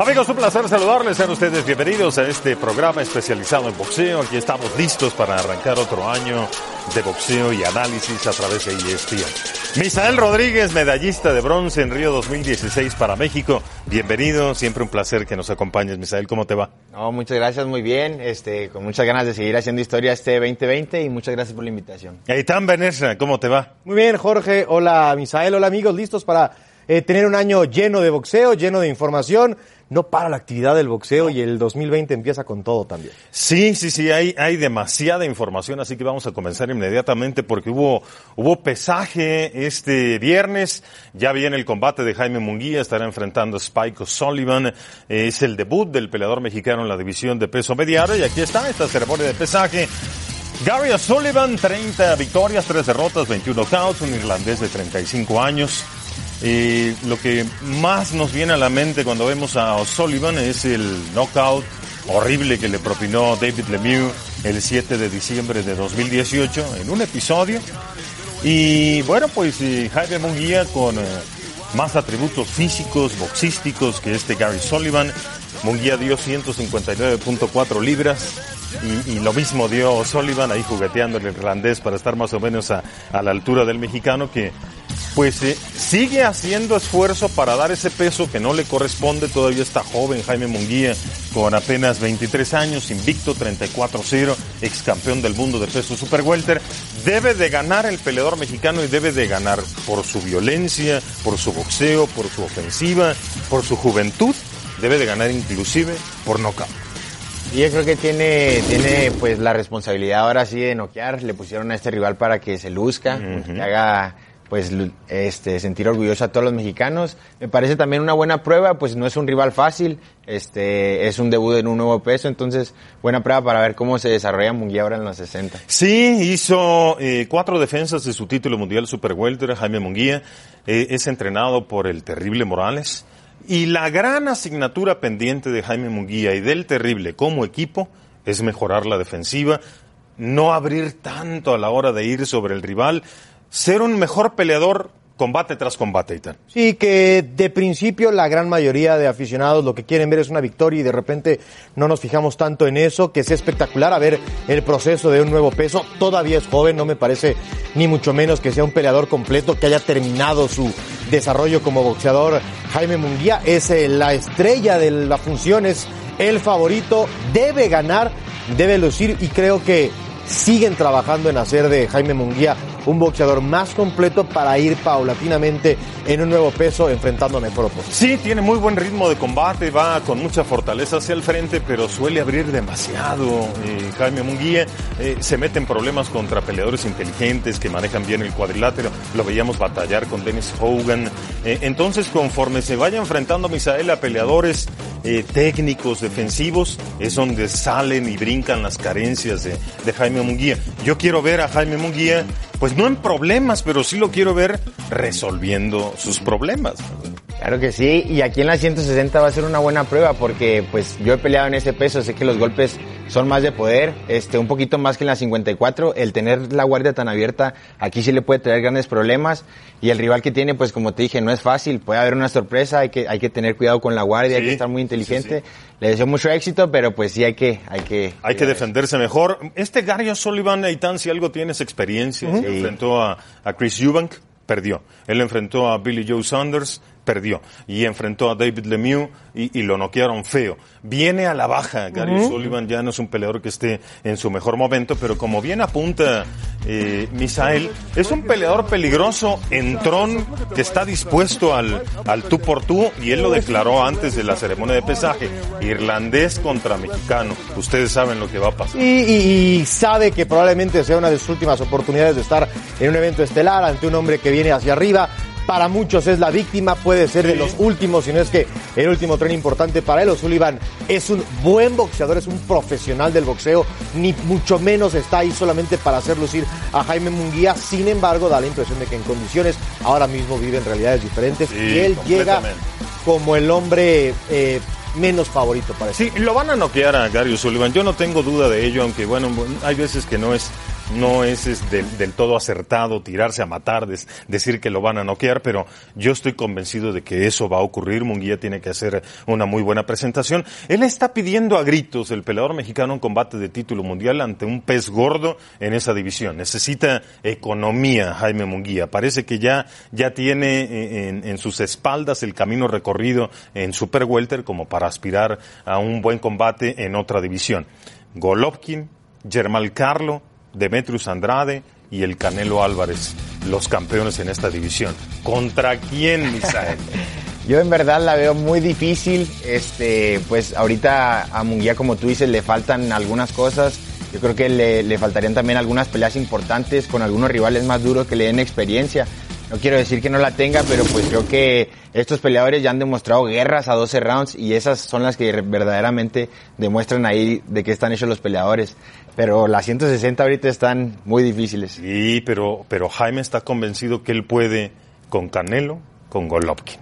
Amigos, un placer saludarles. Sean ustedes bienvenidos a este programa especializado en boxeo. Aquí estamos listos para arrancar otro año de boxeo y análisis a través de ESPN. Misael Rodríguez, medallista de bronce en Río 2016 para México. Bienvenido, siempre un placer que nos acompañes, Misael. ¿Cómo te va? No, muchas gracias, muy bien. Con muchas ganas de seguir haciendo historia este 2020 y muchas gracias por la invitación. Eitan Benesra, ¿cómo te va? Muy bien, Jorge. Hola, Misael. Hola, amigos. Listos para tener un año lleno de boxeo, lleno de información. No para la actividad del boxeo y el 2020 empieza con todo también. Sí, hay demasiada información, así que vamos a comenzar inmediatamente porque hubo pesaje este viernes. Ya viene el combate de Jaime Munguía, estará enfrentando a Spike O'Sullivan. Es el debut del peleador mexicano en la división de peso mediano y aquí está esta ceremonia de pesaje. Gary O'Sullivan, 30 victorias, 3 derrotas, 21 knockouts, un irlandés de 35 años. Lo que más nos viene a la mente cuando vemos a O'Sullivan es el knockout horrible que le propinó David Lemieux el 7 de diciembre de 2018 en un episodio. Y bueno, pues Jaime Munguía con más atributos físicos, boxísticos que Gary O'Sullivan. Munguía dio 159.4 libras. Y lo mismo dio O'Sullivan ahí jugueteando el irlandés para estar más o menos a la altura del mexicano que pues sigue haciendo esfuerzo para dar ese peso que no le corresponde. Todavía está joven Jaime Munguía con apenas 23 años, invicto 34-0, ex campeón del mundo de peso super welter. Debe de ganar el peleador mexicano y debe de ganar por su violencia, por su boxeo, por su ofensiva, por su juventud. Debe de ganar inclusive por nocaut. Y yo creo que tiene pues la responsabilidad ahora sí de noquear. Le pusieron a este rival para que se luzca, que haga pues sentir orgulloso a todos los mexicanos. Me parece también una buena prueba, pues no es un rival fácil, es un debut en un nuevo peso, entonces buena prueba para ver cómo se desarrolla Munguía ahora en los 60. Sí, hizo 4 defensas de su título mundial super welter. Jaime Munguía es entrenado por el Terrible Morales. Y la gran asignatura pendiente de Jaime Munguía y del Terrible como equipo es mejorar la defensiva, no abrir tanto a la hora de ir sobre el rival, ser un mejor peleador combate tras combate. Eitan. Sí, que de principio la gran mayoría de aficionados lo que quieren ver es una victoria y de repente no nos fijamos tanto en eso, que es espectacular a ver el proceso de un nuevo peso. Todavía es joven, no me parece ni mucho menos que sea un peleador completo, que haya terminado su desarrollo como boxeador. Jaime Munguía es la estrella de la función, es el favorito, debe ganar, debe lucir y creo que siguen trabajando en hacer de Jaime Munguía un boxeador más completo para ir paulatinamente en un nuevo peso enfrentando a mejor oposición. Sí, tiene muy buen ritmo de combate, va con mucha fortaleza hacia el frente, pero suele abrir demasiado. Jaime Munguía se mete en problemas contra peleadores inteligentes que manejan bien el cuadrilátero. Lo veíamos batallar con Dennis Hogan. Entonces, conforme se vaya enfrentando Misael a peleadores técnicos, defensivos, es donde salen y brincan las carencias de Jaime Munguía. Yo quiero ver a Jaime Munguía pues no en problemas, pero sí lo quiero ver resolviendo sus problemas. Claro que sí, y aquí en la 160 va a ser una buena prueba porque pues yo he peleado en ese peso, sé que los golpes son más de poder, un poquito más que en la 54, el tener la guardia tan abierta aquí sí le puede traer grandes problemas y el rival que tiene pues como te dije no es fácil, puede haber una sorpresa, hay que tener cuidado con la guardia, hay que estar muy inteligente, sí. Le deseo mucho éxito, pero pues sí hay que defenderse mejor. Gary O'Sullivan, Eitan, si algo tienes experiencia, enfrentó a Chris Eubank, perdió, él enfrentó a Billy Joe Saunders, perdió, y enfrentó a David Lemieux y lo noquearon feo. Viene a la baja, Gary O'Sullivan ya no es un peleador que esté en su mejor momento, pero como bien apunta Misael, es un peleador peligroso, entrón, que está dispuesto al tú por tú, y él lo declaró antes de la ceremonia de pesaje, irlandés contra mexicano. Ustedes saben lo que va a pasar. Y sabe que probablemente sea una de sus últimas oportunidades de estar en un evento estelar ante un hombre que viene hacia arriba. Para muchos es la víctima, puede ser de los últimos, si no es que el último tren importante para él. O'Sullivan es un buen boxeador, es un profesional del boxeo, ni mucho menos está ahí solamente para hacer lucir a Jaime Munguía. Sin embargo, da la impresión de que en condiciones ahora mismo viven realidades diferentes y él llega como el hombre menos favorito para Sí, lo van a noquear a Gary O'Sullivan, yo no tengo duda de ello, aunque bueno, hay veces que no es no es del todo acertado tirarse a matar, decir que lo van a noquear, pero yo estoy convencido de que eso va a ocurrir. Munguía tiene que hacer una muy buena presentación. Él está pidiendo a gritos, el peleador mexicano, un combate de título mundial ante un pez gordo en esa división. Necesita economía Jaime Munguía. Parece que ya tiene en sus espaldas el camino recorrido en Super Welter como para aspirar a un buen combate en otra división. Golovkin, Germán Carlo, Demetrius Andrade y el Canelo Álvarez, los campeones en esta división. ¿Contra quién, Misael? Yo en verdad la veo muy difícil. Pues ahorita a Munguía, como tú dices, le faltan algunas cosas. Yo creo que le faltarían también algunas peleas importantes con algunos rivales más duros que le den experiencia. No quiero decir que no la tenga, pero pues creo que estos peleadores ya han demostrado guerras a 12 rounds y esas son las que verdaderamente demuestran ahí de qué están hechos los peleadores. Pero las 160 ahorita están muy difíciles. Sí, pero Jaime está convencido que él puede con Canelo, con Golovkin.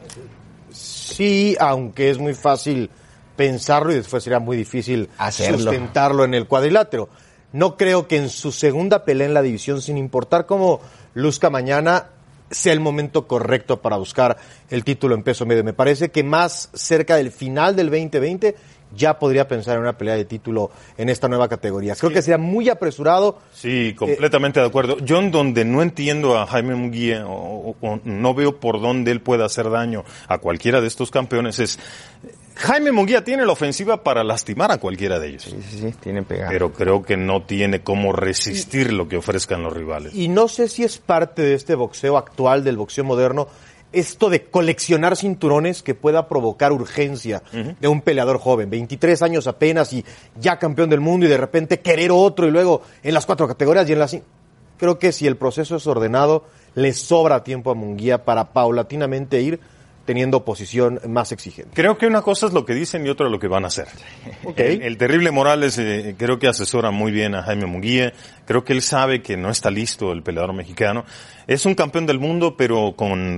Sí, aunque es muy fácil pensarlo y después sería muy difícil sustentarlo en el cuadrilátero. No creo que en su segunda pelea en la división, sin importar cómo luzca mañana, sea el momento correcto para buscar el título en peso medio. Me parece que más cerca del final del 2020 ya podría pensar en una pelea de título en esta nueva categoría. Creo que sería muy apresurado. Sí, completamente de acuerdo. Yo en donde no entiendo a Jaime Munguía o no veo por dónde él pueda hacer daño a cualquiera de estos campeones es... Jaime Munguía tiene la ofensiva para lastimar a cualquiera de ellos. Sí, tiene pegado. Pero creo que no tiene cómo resistir lo que ofrezcan los rivales. Y no sé si es parte de este boxeo actual, del boxeo moderno, esto de coleccionar cinturones que pueda provocar urgencia de un peleador joven, 23 años apenas y ya campeón del mundo y de repente querer otro y luego en las 4 categorías y en las 5. Creo que si el proceso es ordenado, le sobra tiempo a Munguía para paulatinamente ir teniendo posición más exigente. Creo que una cosa es lo que dicen y otra lo que van a hacer. Okay. El terrible Morales creo que asesora muy bien a Jaime Munguía. Creo que él sabe que no está listo el peleador mexicano. Es un campeón del mundo, pero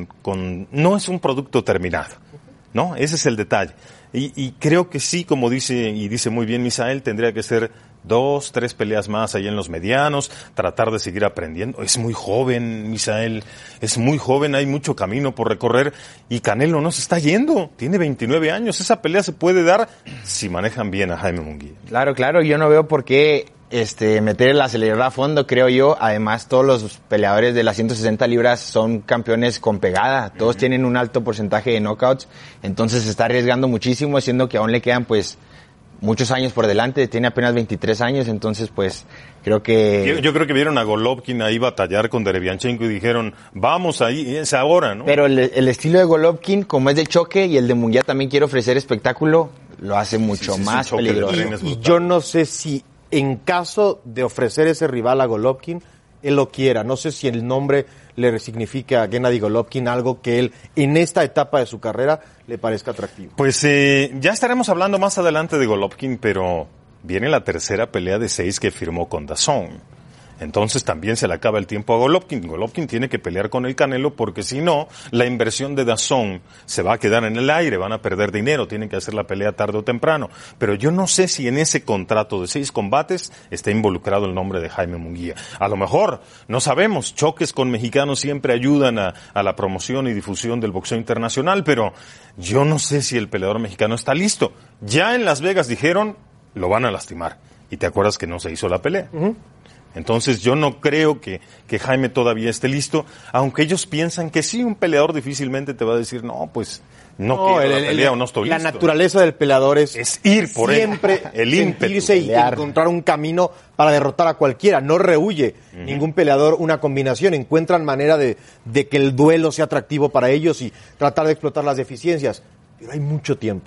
no es un producto terminado, ¿no? Ese es el detalle. Y creo que sí, como dice muy bien Misael, tendría que ser 2, 3 peleas más ahí en los medianos, tratar de seguir aprendiendo. Es muy joven, Misael, es muy joven, hay mucho camino por recorrer y Canelo no se está yendo, tiene 29 años. Esa pelea se puede dar si manejan bien a Jaime Munguía. Claro, yo no veo por qué meter el acelerador a fondo, creo yo. Además, todos los peleadores de las 160 libras son campeones con pegada. Todos tienen un alto porcentaje de knockouts. Entonces se está arriesgando muchísimo, siendo que aún le quedan pues muchos años por delante. Tiene apenas 23 años, entonces pues creo que... Yo creo que vieron a Golovkin ahí batallar con Derevianchenko y dijeron, vamos ahí, es ahora, ¿no? Pero el estilo de Golovkin, como es de choque, y el de Munguía también quiere ofrecer espectáculo, lo hace mucho más peligroso. Y yo no sé si en caso de ofrecer ese rival a Golovkin, él lo quiera. No sé si el nombre le significa a Gennady Golovkin algo que él, en esta etapa de su carrera, le parezca atractivo. Pues ya estaremos hablando más adelante de Golovkin, pero viene la tercera pelea de 6 que firmó con DAZN. Entonces también se le acaba el tiempo a Golovkin. Golovkin tiene que pelear con el Canelo porque si no, la inversión de DAZN se va a quedar en el aire, van a perder dinero, tienen que hacer la pelea tarde o temprano. Pero yo no sé si en ese contrato de 6 combates está involucrado el nombre de Jaime Munguía. A lo mejor, no sabemos, choques con mexicanos siempre ayudan a la promoción y difusión del boxeo internacional, pero yo no sé si el peleador mexicano está listo. Ya en Las Vegas dijeron, lo van a lastimar. Y te acuerdas que no se hizo la pelea. Entonces yo no creo que Jaime todavía esté listo, aunque ellos piensan que sí, un peleador difícilmente te va a decir, no, pues no quiero la pelea o no estoy listo. La naturaleza del peleador es ir por siempre el ímpetu. Sentirse y encontrar un camino para derrotar a cualquiera, no rehuye ningún peleador una combinación, encuentran manera de que el duelo sea atractivo para ellos y tratar de explotar las deficiencias, pero hay mucho tiempo.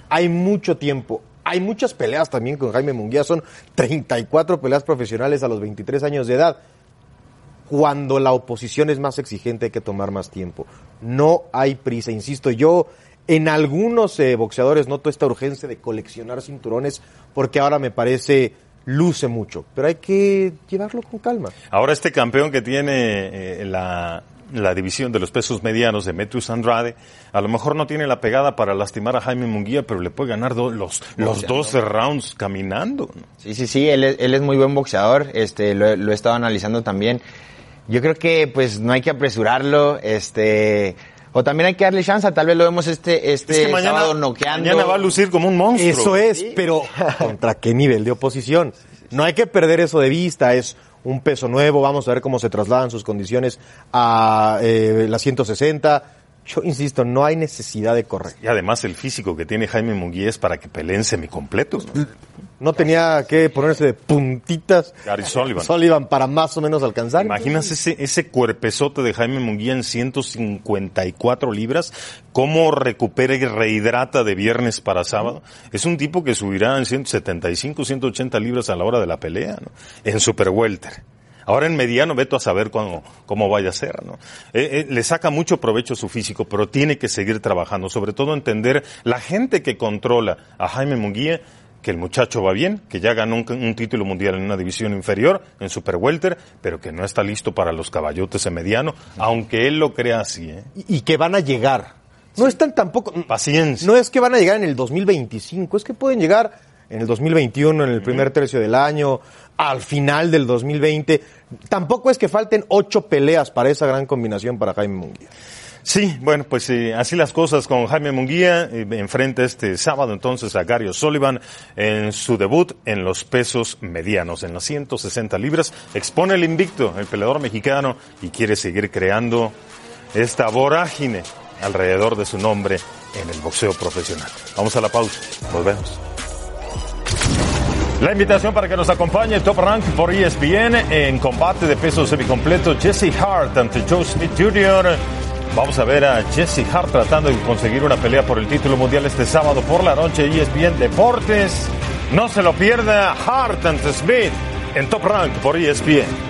Hay muchas peleas también con Jaime Munguía, son 34 peleas profesionales a los 23 años de edad. Cuando la oposición es más exigente hay que tomar más tiempo. No hay prisa, insisto, yo en algunos boxeadores noto esta urgencia de coleccionar cinturones porque ahora me parece luce mucho, pero hay que llevarlo con calma. Ahora este campeón que tiene la la división de los pesos medianos, Demetrius Andrade, a lo mejor no tiene la pegada para lastimar a Jaime Munguía, pero le puede ganar los 12 rounds caminando, ¿no? Sí, él es muy buen boxeador, lo he estado analizando también. Yo creo que pues no hay que apresurarlo, o también hay que darle chance, tal vez lo vemos Es que sábado noqueando. mañana va a lucir como un monstruo. Eso es, pero ¿contra qué nivel de oposición? No hay que perder eso de vista, es un peso nuevo, vamos a ver cómo se trasladan sus condiciones a la 160. Yo insisto, no hay necesidad de correr. Y además el físico que tiene Jaime Munguía es para que peleen semicompletos, ¿no? No tenía que ponerse de puntitas Gary Sullivan para más o menos alcanzar. Imaginas ese cuerpezote de Jaime Munguía en 154 libras, cómo recupera y rehidrata de viernes para sábado. Es un tipo que subirá en 175, 180 libras a la hora de la pelea, ¿no? En super welter. Ahora en mediano, veto a saber cómo vaya a ser, ¿no? Le saca mucho provecho a su físico, pero tiene que seguir trabajando, sobre todo entender la gente que controla a Jaime Munguía, que el muchacho va bien, que ya ganó un título mundial en una división inferior, en super welter, pero que no está listo para los caballotes en mediano, aunque él lo crea así, ¿eh? Y que van a llegar. No están tampoco... Paciencia. No es que van a llegar en el 2025, es que pueden llegar en el 2021, en el primer tercio del año, al final del 2020. Tampoco es que falten 8 peleas para esa gran combinación para Jaime Munguía. Sí, bueno, pues así las cosas con Jaime Munguía. Enfrenta este sábado entonces a Gary Sullivan en su debut en los pesos medianos, en las 160 libras. Expone el invicto, el peleador mexicano, y quiere seguir creando esta vorágine alrededor de su nombre en el boxeo profesional. Vamos a la pausa, volvemos. La invitación para que nos acompañe Top Rank por ESPN en combate de peso semicompleto, Jesse Hart ante Joe Smith Jr. Vamos a ver a Jesse Hart tratando de conseguir una pelea por el título mundial este sábado por la noche. ESPN Deportes. No se lo pierda, Hart ante Smith en Top Rank por ESPN.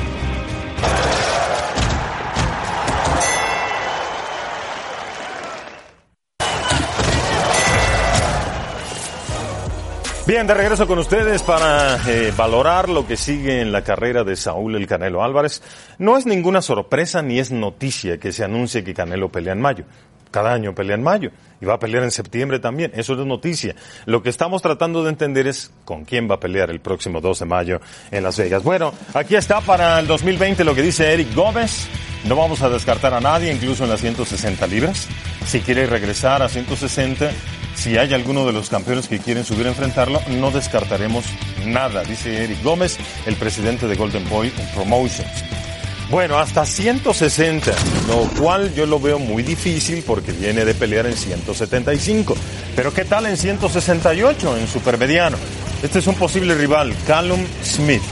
Bien, de regreso con ustedes para valorar lo que sigue en la carrera de Saúl El Canelo Álvarez. No es ninguna sorpresa ni es noticia que se anuncie que Canelo pelea en mayo. Cada año pelea en mayo y va a pelear en septiembre también. Eso no es noticia. Lo que estamos tratando de entender es con quién va a pelear el próximo 2 de mayo en Las Vegas. Bueno, aquí está para el 2020 lo que dice Eric Gómez. No vamos a descartar a nadie, incluso en las 160 libras. Si quiere regresar a 160, si hay alguno de los campeones que quieren subir a enfrentarlo, no descartaremos nada, dice Eric Gómez, el presidente de Golden Boy Promotions. Bueno, hasta 160, lo cual yo lo veo muy difícil porque viene de pelear en 175. Pero ¿qué tal en 168, en supermediano? Este es un posible rival, Callum Smith.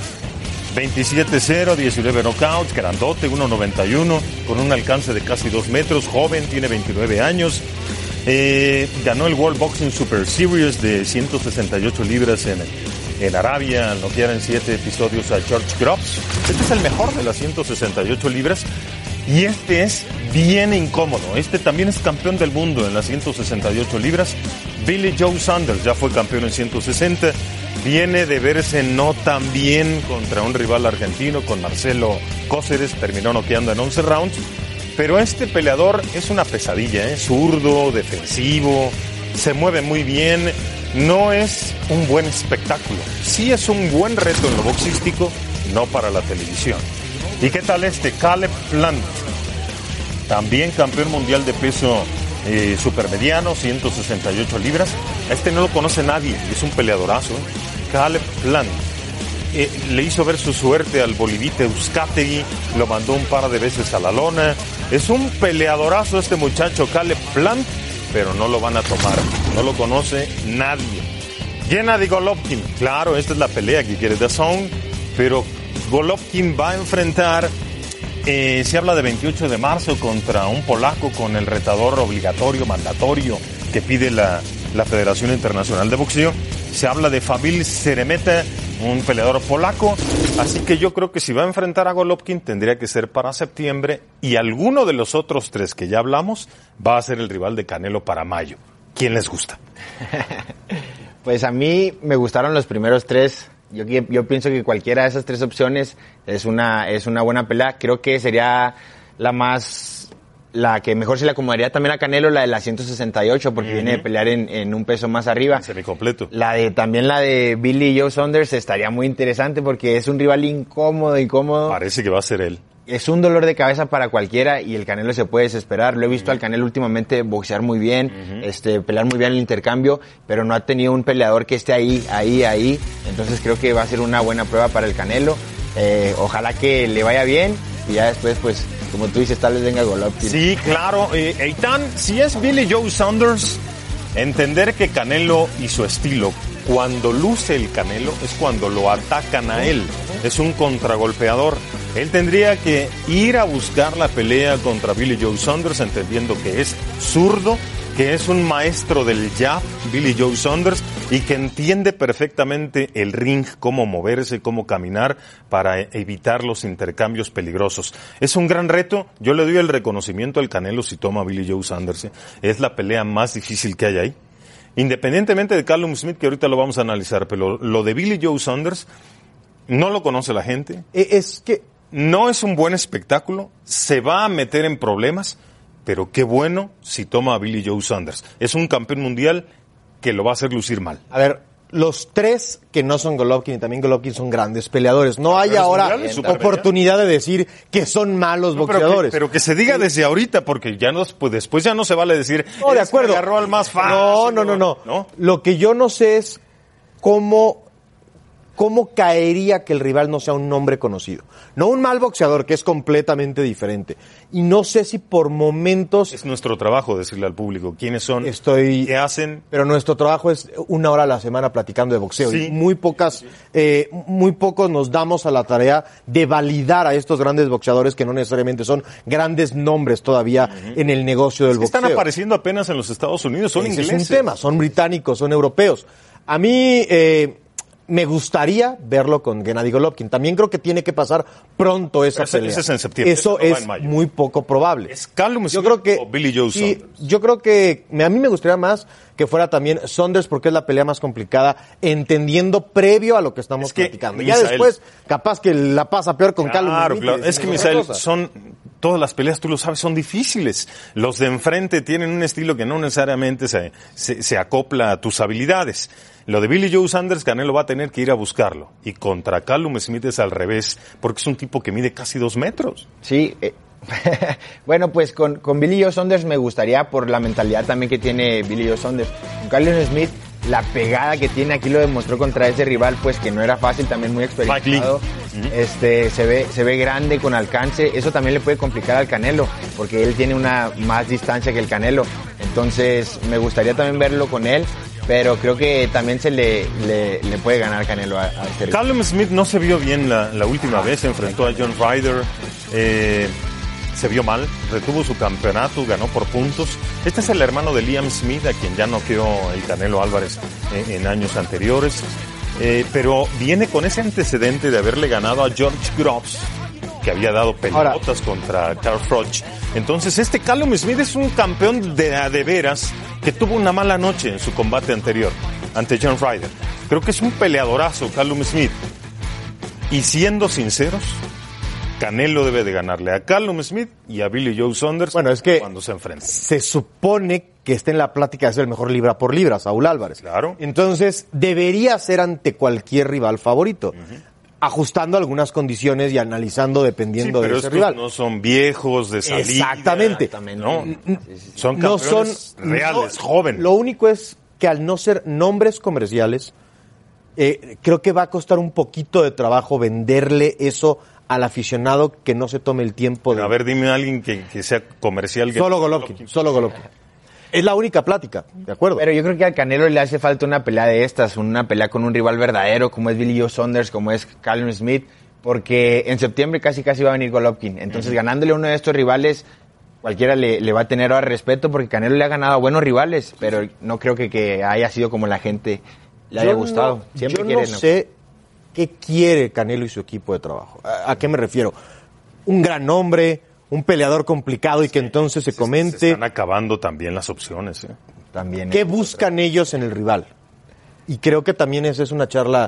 27-0, 19 knockouts, grandote, 1.91, con un alcance de casi 2 metros, joven, tiene 29 años. Ganó el World Boxing Super Series de 168 libras en Arabia, al noquear en 7 episodios a George Groves. Este es el mejor de las 168 libras y este es bien incómodo. Este también es campeón del mundo en las 168 libras. Billy Joe Saunders ya fue campeón en 160. Viene de verse no tan bien contra un rival argentino, con Marcelo Cóceres, terminó noqueando en 11 rounds. Pero este peleador es una pesadilla, zurdo, defensivo, se mueve muy bien, no es un buen espectáculo. Sí es un buen reto en lo boxístico, no para la televisión. ¿Y qué tal este? Caleb Plant, también campeón mundial de peso supermediano, 168 libras. A este no lo conoce nadie, es un peleadorazo. Caleb Plant. Le hizo ver su suerte al bolivita Euskategui, lo mandó un par de veces a la lona. Es un peleadorazo este muchacho Caleb Plant, pero no lo van a tomar, no lo conoce nadie. Gennady Golovkin, claro, esta es la pelea que quiere DAZN, pero Golovkin va a enfrentar, se habla de 28 de marzo contra un polaco con el retador obligatorio, mandatorio, que pide la Federación Internacional de Boxeo. Se habla de Fabil Seremeta, un peleador polaco, así que yo creo que si va a enfrentar a Golovkin tendría que ser para septiembre y alguno de los otros 3 que ya hablamos va a ser el rival de Canelo para mayo. ¿Quién les gusta? Pues a mí me gustaron los primeros 3. Yo pienso que cualquiera de esas 3 opciones es una buena pelea. Creo que sería la que mejor se le acomodaría también a Canelo, la de la 168, porque viene de pelear en un peso más arriba. Semicompleto. También la de Billy Joe Saunders estaría muy interesante porque es un rival incómodo. Parece que va a ser él. Es un dolor de cabeza para cualquiera y el Canelo se puede desesperar. Lo he visto al Canelo últimamente boxear muy bien, pelear muy bien el intercambio, pero no ha tenido un peleador que esté ahí. Entonces creo que va a ser una buena prueba para el Canelo. Ojalá que le vaya bien y ya después, pues, como tú dices, tal vez venga Golovkin. Sí, claro. Eitan, si es Billy Joe Saunders, entender que Canelo y su estilo, cuando luce el Canelo, es cuando lo atacan a él. Es un contragolpeador. Él tendría que ir a buscar la pelea contra Billy Joe Saunders, entendiendo que es zurdo, que es un maestro del jab, Billy Joe Saunders, y que entiende perfectamente el ring, cómo moverse, cómo caminar para evitar los intercambios peligrosos. Es un gran reto. Yo le doy el reconocimiento al Canelo si toma a Billy Joe Saunders. Es la pelea más difícil que hay ahí. Independientemente de Callum Smith, que ahorita lo vamos a analizar, pero lo de Billy Joe Saunders no lo conoce la gente. Es que no es un buen espectáculo, se va a meter en problemas, pero qué bueno si toma a Billy Joe Saunders. Es un campeón mundial que lo va a hacer lucir mal. A ver, los tres que no son Golovkin y también Golovkin son grandes peleadores. No hay ahora oportunidad de decir que son malos boxeadores. Pero que se diga desde ahorita, porque ya no, pues después ya no se vale decir, no, de acuerdo. Agarró al más fácil. No. Lo que yo no sé es cómo caería que el rival no sea un nombre conocido. No un mal boxeador, que es completamente diferente. Y no sé si por momentos... Es nuestro trabajo decirle al público quiénes son, qué hacen. Pero nuestro trabajo es 1 hora a la semana platicando de boxeo. Sí. Y muy pocos nos damos a la tarea de validar a estos grandes boxeadores que no necesariamente son grandes nombres todavía en el negocio del boxeo. Están apareciendo apenas en los Estados Unidos, son ingleses. Es un tema, son británicos, son europeos. A mí... me gustaría verlo con Gennady Golovkin. También creo que tiene que pasar pronto esa pelea. Ese es en septiembre. Eso es muy poco probable. ¿Es Callum Smith o Billy Joe Saunders? Yo creo que a mí me gustaría más que fuera también Saunders porque es la pelea más complicada, entendiendo previo a lo que estamos platicando. Ya después, capaz que la pasa peor con Callum Smith. Claro. Es que, Misael, todas las peleas, tú lo sabes, son difíciles. Los de enfrente tienen un estilo que no necesariamente se acopla a tus habilidades. Lo de Billy Joe Saunders, Canelo va a tener que ir a buscarlo. Y contra Callum Smith es al revés, porque es un tipo que mide casi 2 metros. Sí, bueno, pues con Billy Joe Saunders me gustaría por la mentalidad también que tiene Billy Joe Saunders. Con Callum Smith, la pegada que tiene, aquí lo demostró contra ese rival, pues que no era fácil, también muy experimentado. Se ve grande, con alcance. Eso también le puede complicar al Canelo, porque él tiene una más distancia que el Canelo. Entonces, me gustaría también verlo con él. Pero creo que también se le puede ganar Canelo a este rival. Callum Smith no se vio bien la última vez, se enfrentó a John Ryder, se vio mal, retuvo su campeonato, ganó por puntos. Este es el hermano de Liam Smith, a quien ya noqueó el Canelo Álvarez en años anteriores, pero viene con ese antecedente de haberle ganado a George Groves, que había dado pelotas contra Carl Froch. Entonces Callum Smith es un campeón de veras que tuvo una mala noche en su combate anterior ante John Ryder. Creo que es un peleadorazo Callum Smith. Y siendo sinceros, Canelo debe de ganarle a Callum Smith y a Billy Joe Saunders cuando se enfrenten. Se supone que está en la plática de ser el mejor libra por libra, Saúl Álvarez. Claro. Entonces, debería ser ante cualquier rival favorito. Ajustando algunas condiciones y analizando dependiendo de ese rival. No son viejos de salida. Exactamente. No, son campeones reales, jóvenes. Lo único es que al no ser nombres comerciales, creo que va a costar un poquito de trabajo venderle eso al aficionado que no se tome el tiempo de... A ver, dime a alguien que sea comercial. Solo Golovkin. Es la única plática, ¿de acuerdo? Pero yo creo que al Canelo le hace falta una pelea de estas, una pelea con un rival verdadero, como es Billy Joe Saunders, como es Callum Smith, porque en septiembre casi va a venir Golovkin. Entonces, ganándole a uno de estos rivales, cualquiera le va a tener ahora respeto, porque Canelo le ha ganado a buenos rivales, pero no creo que haya sido como la gente le haya gustado. Yo no sé qué quiere Canelo y su equipo de trabajo. ¿A qué me refiero? Un gran nombre... un peleador complicado y que entonces se comente... Se están acabando también las opciones. También. ¿Qué buscan ellos en el rival? Y creo que también esa es una charla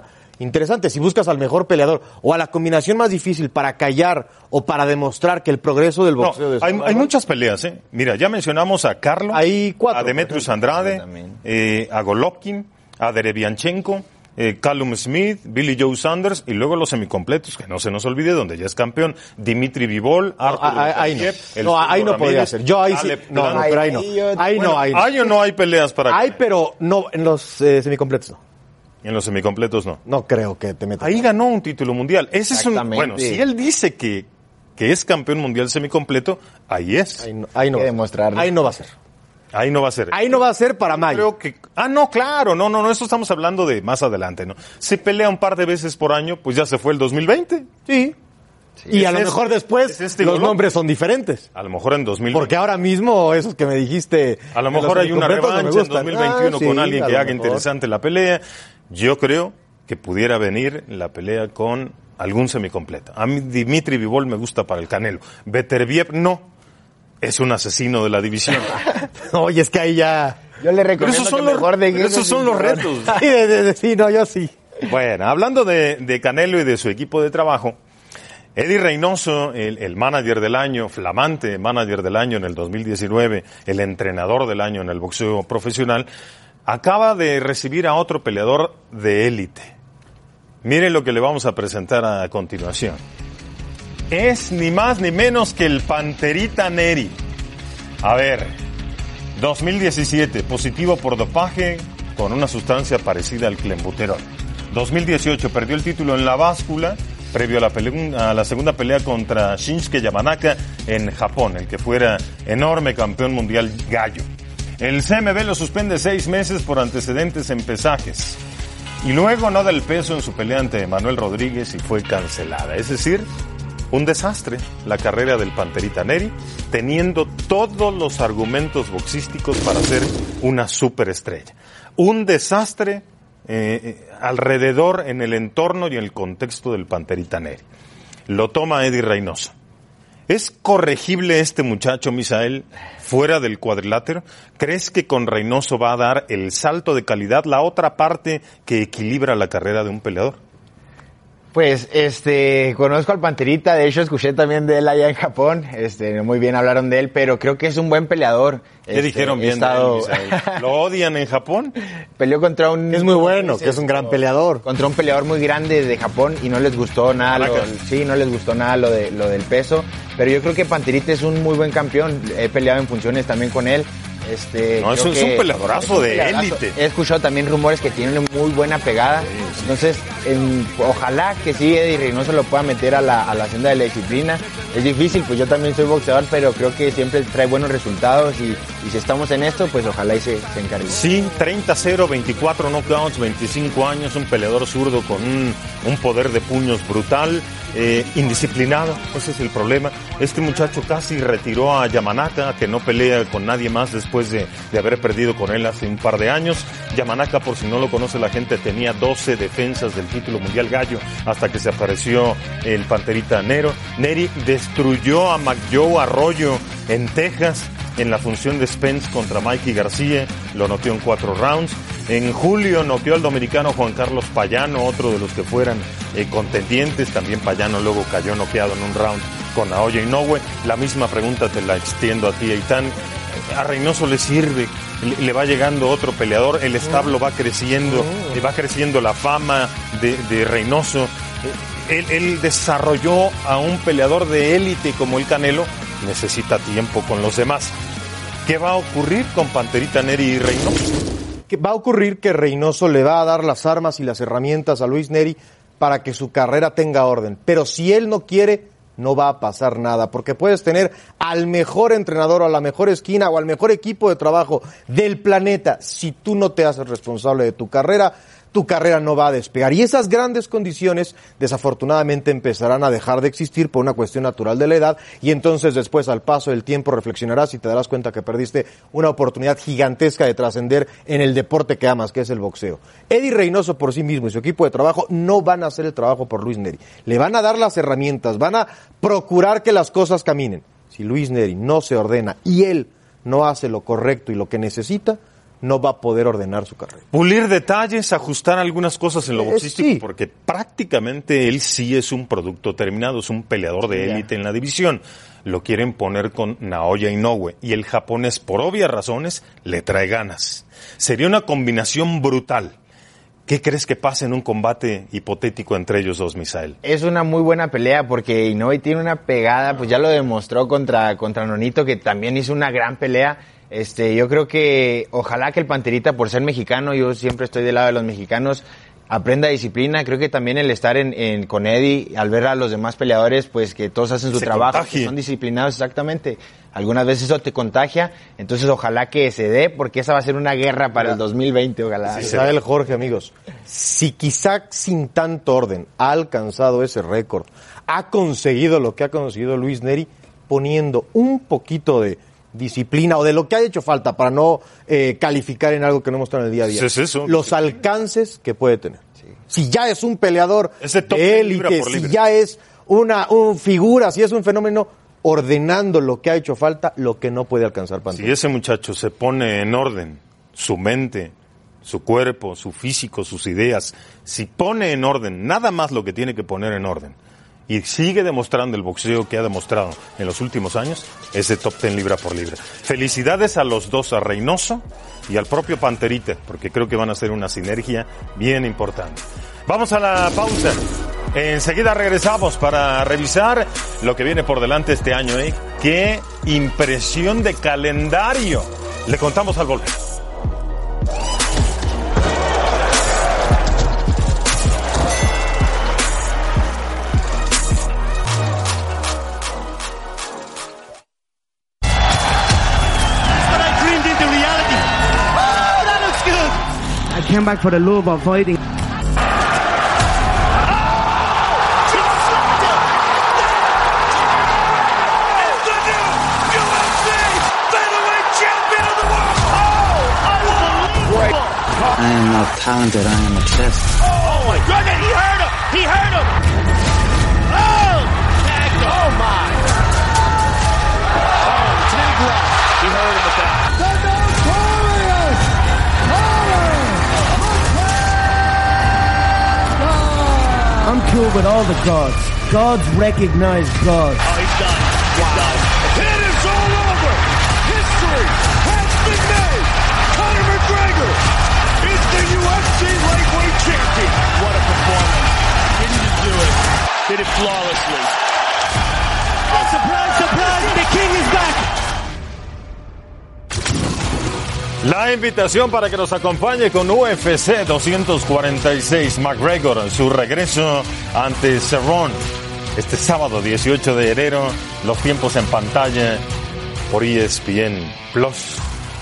interesante. Si buscas al mejor peleador o a la combinación más difícil para callar o para demostrar que el progreso del boxeo... Hay muchas peleas, ¿eh? Mira, ya mencionamos a Carlo, hay 4, a Demetrius Andrade, a Golovkin, a Derevianchenko, Callum Smith, Billy Joe Saunders y luego los semicompletos, que no se nos olvide, donde ya es campeón, Dimitri Bivol, Arthur ahí no podría ser. Yo ahí sí, pero ahí no. ¿Hay o no hay peleas para Hay, pero no, en los semicompletos no. En los semicompletos no. No creo que te metas. Ahí ganó un título mundial. Ese es bueno, si él dice que es campeón mundial semicompleto, ahí es. Ahí no demostrarlo. Ahí no va a ser. Ahí no va a ser. Ahí no va a ser para mayo. Creo que, no, claro, no, eso estamos hablando de más adelante, ¿no? Se pelea un par de veces por año, pues ya se fue el 2020. Sí. Y a lo mejor después los nombres son diferentes. A lo mejor en 2020. Porque ahora mismo, esos que me dijiste... A lo mejor hay una revancha en 2021 con alguien que haga interesante la pelea. Yo creo que pudiera venir la pelea con algún semicompleto. A mí Dimitri Bivol me gusta para el Canelo. Beterbiev no. Es un asesino de la división. Oye, es que ahí ya... Yo le recomiendo esos son los retos. Sí, yo sí. Bueno, hablando de Canelo y de su equipo de trabajo, Eddie Reynoso, el manager del año, flamante manager del año en el 2019, el entrenador del año en el boxeo profesional, acaba de recibir a otro peleador de élite. Miren lo que le vamos a presentar a continuación. Es ni más ni menos que el Panterita Neri. A ver, 2017, positivo por dopaje con una sustancia parecida al clenbuterol. 2018, perdió el título en la báscula previo a la segunda pelea contra Shinsuke Yamanaka en Japón, el que fuera enorme campeón mundial gallo. El CMB lo suspende 6 meses por antecedentes en pesajes. Y luego no da el peso en su pelea ante Manuel Rodríguez y fue cancelada. Es decir, un desastre la carrera del Panterita Neri, teniendo todos los argumentos boxísticos para ser una superestrella. Un desastre alrededor, en el entorno y en el contexto del Panterita Neri. Lo toma Eddie Reynoso. ¿Es corregible este muchacho, Misael, fuera del cuadrilátero? ¿Crees que con Reynoso va a dar el salto de calidad, la otra parte que equilibra la carrera de un peleador? Pues, conozco al Panterita, de hecho escuché también de él allá en Japón, muy bien hablaron de él, pero creo que es un buen peleador. ¿Qué dijeron bien de él, Misael? ¿Lo odian en Japón? Peleó contra un... Es muy bueno, que es un gran peleador. Contra un peleador muy grande de Japón y no les gustó nada no les gustó nada lo del peso, pero yo creo que Panterita es un muy buen campeón, he peleado en funciones también con él. Es un peleadorazo de élite. He escuchado también rumores que tiene una muy buena pegada. Sí. Entonces, ojalá que sí Eddie Reynoso lo pueda meter a la senda de la disciplina. Es difícil, pues yo también soy boxeador, pero creo que siempre trae buenos resultados y si estamos en esto, pues ojalá y se encargue. Sí, 30-0, 24 knockouts, 25 años, un peleador zurdo con un poder de puños brutal, indisciplinado, ese es el problema. Este muchacho casi retiró a Yamanaka, que no pelea con nadie más después de haber perdido con él hace un par de años. Yamanaka, por si no lo conoce la gente, tenía 12 defensas del título mundial gallo hasta que se apareció el Panterita Neri. Destruyó a McJoe Arroyo en Texas en la función de Spence contra Mikey García, lo noqueó en 4 rounds. En julio noqueó al dominicano Juan Carlos Payano, otro de los que fueran contendientes. También Payano luego cayó noqueado en un round con Aoya Inoue. La misma pregunta te la extiendo a ti, Eitan. A Reynoso le sirve, le va llegando otro peleador, el establo va creciendo, va creciendo la fama de Reynoso. Él desarrolló a un peleador de élite como el Canelo, necesita tiempo con los demás. ¿Qué va a ocurrir con Panterita Neri y Reynoso? Que va a ocurrir que Reynoso le va a dar las armas y las herramientas a Luis Neri para que su carrera tenga orden. Pero si él no quiere, no va a pasar nada, porque puedes tener al mejor entrenador o a la mejor esquina o al mejor equipo de trabajo del planeta. Si tú no te haces responsable de tu carrera no va a despegar. Y esas grandes condiciones, desafortunadamente, empezarán a dejar de existir por una cuestión natural de la edad, y entonces después, al paso del tiempo, reflexionarás y te darás cuenta que perdiste una oportunidad gigantesca de trascender en el deporte que amas, que es el boxeo. Eddie Reynoso por sí mismo y su equipo de trabajo no van a hacer el trabajo por Luis Neri. Le van a dar las herramientas, van a procurar que las cosas caminen. Si Luis Neri no se ordena y él no hace lo correcto y lo que necesita, no va a poder ordenar su carrera. Pulir detalles, ajustar algunas cosas en lo boxístico, sí. porque prácticamente él sí es un producto terminado, es un peleador de élite en la división. Lo quieren poner con Naoya Inoue, y el japonés, por obvias razones, le trae ganas. Sería una combinación brutal. ¿Qué crees que pase en un combate hipotético entre ellos dos, Misael? Es una muy buena pelea porque Inoue tiene una pegada, pues ya lo demostró contra Nonito, que también hizo una gran pelea. Yo creo que ojalá que el Panterita, por ser mexicano, yo siempre estoy del lado de los mexicanos, aprenda disciplina. Creo que también el estar con Eddie, al ver a los demás peleadores, pues que todos hacen su trabajo, que son disciplinados exactamente. Algunas veces eso te contagia, entonces ojalá que se dé, porque esa va a ser una guerra para el 2020, ojalá. Sí, Isabel, Jorge, amigos, si quizá sin tanto orden ha alcanzado ese récord, ha conseguido lo que ha conseguido Luis Nery, poniendo un poquito de disciplina o de lo que ha hecho falta para no calificar en algo que no hemos estado en el día a día. Es eso. Los alcances que puede tener. Sí. Si ya es un peleador de élite, si ya es una figura, si es un fenómeno, ordenando lo que ha hecho falta, lo que no puede alcanzar Pantera. Si ese muchacho se pone en orden, su mente, su cuerpo, su físico, sus ideas, si pone en orden nada más lo que tiene que poner en orden, y sigue demostrando el boxeo que ha demostrado en los últimos años, es de top 10 libra por libra. Felicidades a los dos, a Reynoso y al propio Panterita, porque creo que van a hacer una sinergia bien importante. Vamos a la pausa. Enseguida regresamos para revisar lo que viene por delante este año, ¿eh? ¡Qué impresión de calendario! Le contamos al volver. I came back for the love of fighting. I am not talented, I am obsessed. Oh my goodness, he hurt him! He hurt him! Oh! Tagged him. Oh my! Oh, big left. He hurt him with that. I'm cool with all the gods. Gods recognize gods. Oh, he's done. He's done. It is all over! History has been made! Conor McGregor is the UFC lightweight champion! What a performance. Didn't just do it. Did it flawlessly. Oh, surprise, surprise! The king is back! La invitación para que nos acompañe con UFC 246, McGregor, su regreso ante Cerrone. Este sábado 18 de enero, los tiempos en pantalla por ESPN Plus.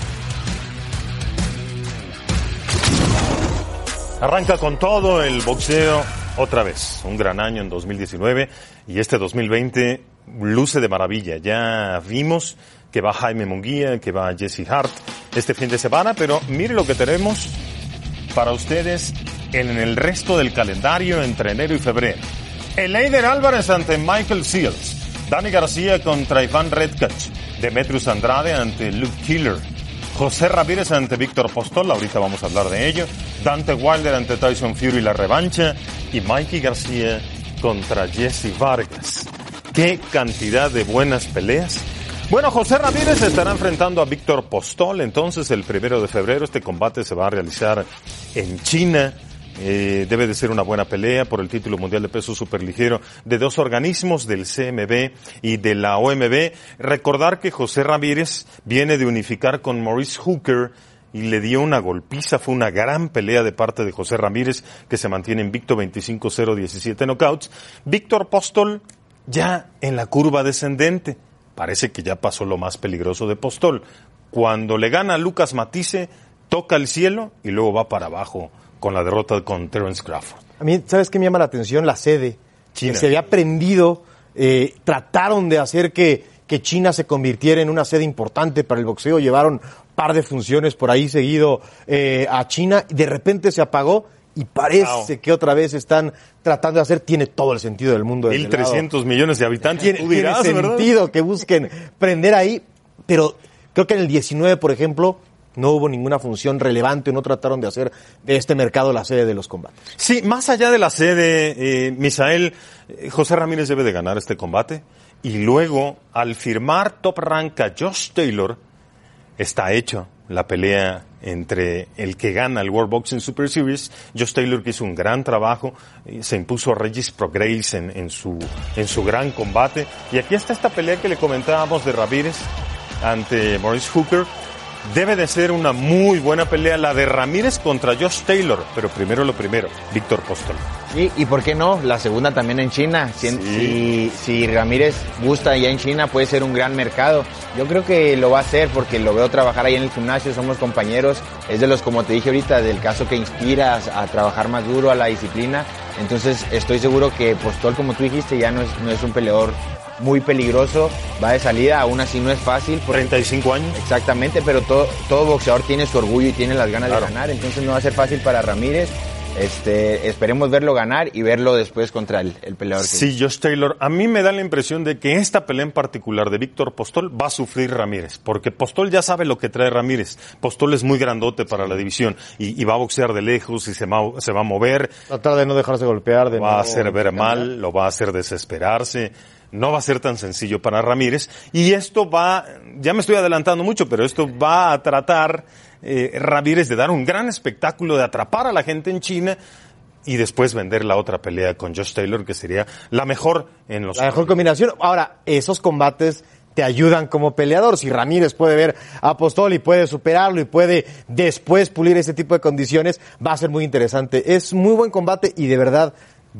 Arranca con todo el boxeo otra vez. Un gran año en 2019 y este 2020 luce de maravilla. Ya vimos que va Jaime Munguía, que va Jesse Hart este fin de semana, pero mire lo que tenemos para ustedes en el resto del calendario entre enero y febrero. Eleider Álvarez ante Michael Seals, Dani García contra Iván Redkach, Demetrius Andrade ante Luke Killer, José Ramírez ante Víctor Postol, ahorita vamos a hablar de ello, Dante Wilder ante Tyson Fury, la revancha, y Mikey García contra Jesse Vargas. ¡Qué cantidad de buenas peleas! Bueno, José Ramírez estará enfrentando a Víctor Postol, entonces el 1 de febrero este combate se va a realizar en China. Debe de ser una buena pelea por el título mundial de peso superligero de dos organismos, del CMB y de la OMB. Recordar que José Ramírez viene de unificar con Maurice Hooker y le dio una golpiza. Fue una gran pelea de parte de José Ramírez, que se mantiene invicto 25-0, 17 knockouts. Víctor Postol ya en la curva descendente. Parece que ya pasó lo más peligroso de Postol. Cuando le gana a Lucas Matisse, toca el cielo y luego va para abajo con la derrota con Terence Crawford. A mí, ¿sabes qué me llama la atención? La sede. China. Que se había prendido, trataron de hacer que China se convirtiera en una sede importante para el boxeo, llevaron un par de funciones por ahí seguido a China, y de repente se apagó y parece que otra vez están tratando de hacer, tiene todo el sentido del mundo. 1.300 millones de habitantes. Tiene sentido, ¿verdad?, que busquen prender ahí, pero creo que en el 19, por ejemplo, no hubo ninguna función relevante, no trataron de hacer de este mercado la sede de los combates. Sí, más allá de la sede, Misael, José Ramírez debe de ganar este combate y luego, al firmar Top Rank a Josh Taylor, está hecho la pelea entre el que gana el World Boxing Super Series, Josh Taylor, que hizo un gran trabajo, se impuso a Regis Prograis en su gran combate, y aquí está esta pelea que le comentábamos de Ramírez ante Maurice Hooker. Debe de ser una muy buena pelea la de Ramírez contra Josh Taylor, pero primero lo primero, Víctor Postol. Y por qué no, la segunda también en China. Si Ramírez gusta ya en China, puede ser un gran mercado. Yo creo que lo va a hacer porque lo veo trabajar ahí en el gimnasio, somos compañeros. Es de los, como te dije ahorita, del caso que inspira a trabajar más duro, a la disciplina. Entonces estoy seguro que Postol, como tú dijiste, ya no es un peleador muy peligroso, va de salida, aún así no es fácil. 35 años. Exactamente, pero todo boxeador tiene su orgullo y tiene las ganas de ganar, entonces no va a ser fácil para Ramírez. Esperemos verlo ganar y verlo después contra el peleador. Sí, Josh Taylor, a mí me da la impresión de que esta pelea en particular de Víctor Postol va a sufrir Ramírez, porque Postol ya sabe lo que trae Ramírez. Postol es muy grandote para la división y va a boxear de lejos y se va a mover. Tratar de no dejarse golpear. Va a hacer ver mal, lo va a hacer desesperarse. No va a ser tan sencillo para Ramírez. Y esto ya me estoy adelantando mucho, pero esto va a tratar Ramírez de dar un gran espectáculo, de atrapar a la gente en China y después vender la otra pelea con Josh Taylor, que sería la mejor en los... La mejor combinación. Ahora, esos combates te ayudan como peleador. Si Ramírez puede ver a Postol y puede superarlo y puede después pulir ese tipo de condiciones, va a ser muy interesante. Es muy buen combate y de verdad...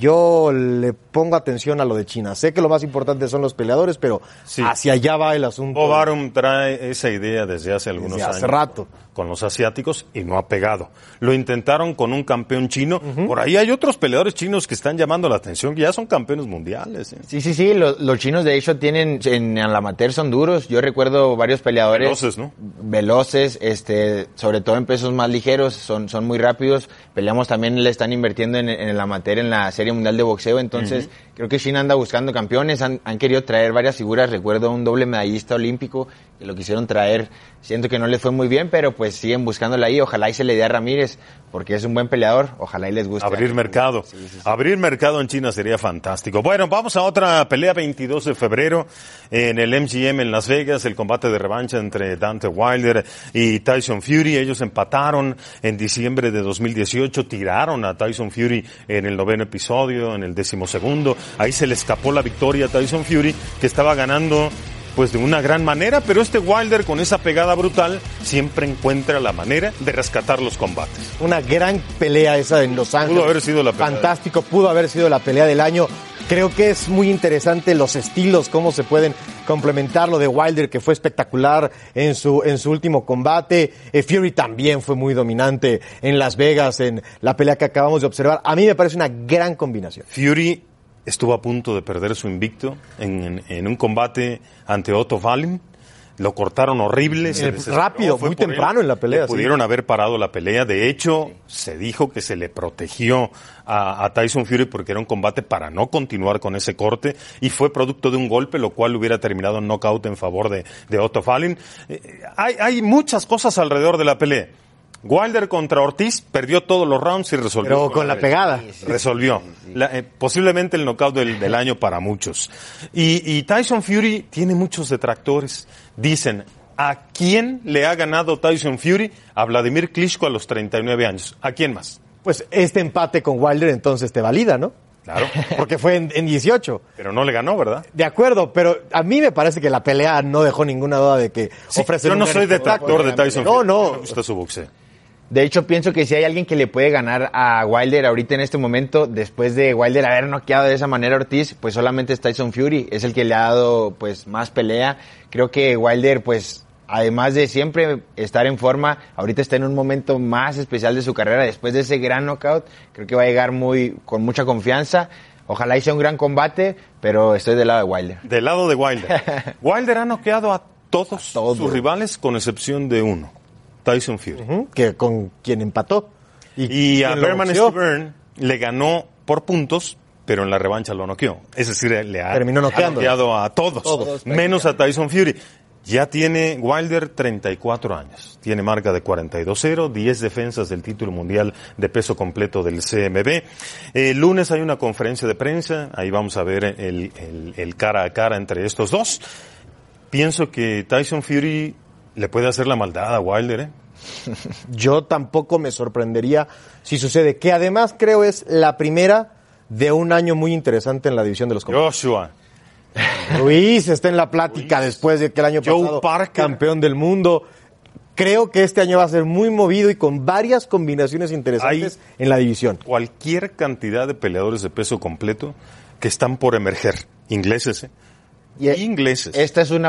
Yo le pongo atención a lo de China. Sé que lo más importante son los peleadores, pero sí, hacia allá va el asunto. Bob Arum trae esa idea desde hace algunos años. Hace rato. Con los asiáticos y no ha pegado. Lo intentaron con un campeón chino. Por ahí hay otros peleadores chinos que están llamando la atención, que ya son campeones mundiales. Sí. Los chinos de hecho tienen, en el amateur son duros. Yo recuerdo varios peleadores. Veloces, ¿no? Veloces, sobre todo en pesos más ligeros, son muy rápidos. Peleamos también, le están invirtiendo en el amateur en la Serie Mundial de Boxeo. Entonces, creo que China anda buscando campeones. Han querido traer varias figuras. Recuerdo un doble medallista olímpico que lo quisieron traer. Siento que no les fue muy bien, pero pues siguen buscándola ahí. Ojalá y se le dé a Ramírez, porque es un buen peleador. Ojalá y les guste. Abrir mercado. Sí. Abrir mercado en China sería fantástico. Bueno, vamos a otra pelea 22 de febrero en el MGM en Las Vegas, el combate de revancha entre Dante Wilder y Tyson Fury. Ellos empataron en diciembre de 2018, tiraron a Tyson Fury en el 9º episodio, en el 12º. Ahí se le escapó la victoria a Tyson Fury, que estaba ganando pues de una gran manera, pero Wilder con esa pegada brutal siempre encuentra la manera de rescatar los combates. Una gran pelea esa en Los Ángeles. Pudo haber sido la pelea. Fantástico, pudo haber sido la pelea del año. Creo que es muy interesante los estilos, cómo se pueden complementar. Lo de Wilder, que fue espectacular en su último combate. Fury también fue muy dominante en Las Vegas, en la pelea que acabamos de observar. A mí me parece una gran combinación. Fury estuvo a punto de perder su invicto en un combate ante Otto Wallin. Lo cortaron horrible. Rápido, muy temprano en la pelea. Pudieron haber parado la pelea. De hecho, se dijo que se le protegió a Tyson Fury porque era un combate para no continuar con ese corte y fue producto de un golpe, lo cual hubiera terminado en knockout en favor de Otto Wallin. Hay muchas cosas alrededor de la pelea. Wilder contra Ortiz perdió todos los rounds y resolvió. Pero con la pegada. Resolvió. Posiblemente el knockout del año para muchos. Y Tyson Fury tiene muchos detractores. Dicen, ¿a quién le ha ganado Tyson Fury? A Vladimir Klitschko a los 39 años. ¿A quién más? Pues este empate con Wilder entonces te valida, ¿no? Claro. Porque fue en 18. Pero no le ganó, ¿verdad? De acuerdo, pero a mí me parece que la pelea no dejó ninguna duda de que ofrece. Yo no soy detractor de Tyson Fury. No. Me gusta su boxeo. De hecho, pienso que si hay alguien que le puede ganar a Wilder ahorita en este momento, después de Wilder haber noqueado de esa manera a Ortiz, pues solamente es Tyson Fury. Es el que le ha dado pues más pelea. Creo que Wilder, pues, además de siempre estar en forma, ahorita está en un momento más especial de su carrera. Después de ese gran knockout, creo que va a llegar con mucha confianza. Ojalá y sea un gran combate, pero estoy del lado de Wilder. Del lado de Wilder. Wilder ha noqueado a todos sus rivales, con excepción de uno. Tyson Fury. Que con quien empató. Y a Berman Stiverne le ganó por puntos, pero en la revancha lo noqueó. Es decir, le ha noqueado a todos, menos a Tyson Fury. Ya tiene Wilder 34 años. Tiene marca de 42-0, 10 defensas del título mundial de peso completo del CMB. El lunes hay una conferencia de prensa. Ahí vamos a ver el cara a cara entre estos dos. Pienso que Tyson Fury le puede hacer la maldad a Wilder, Yo tampoco me sorprendería si sucede, que además creo es la primera de un año muy interesante en la división de los combates. Joshua. Ruiz está en la plática después de que el año Joe pasado Parker. campeón del mundo. Creo que este año va a ser muy movido y con varias combinaciones interesantes en la división. Cualquier cantidad de peleadores de peso completo que están por emerger. Ingleses, ingleses. Esta es una